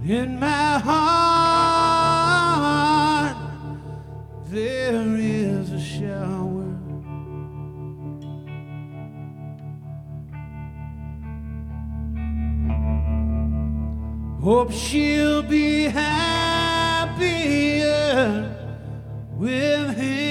In my heart there is a shower. Hope she'll be happier with him.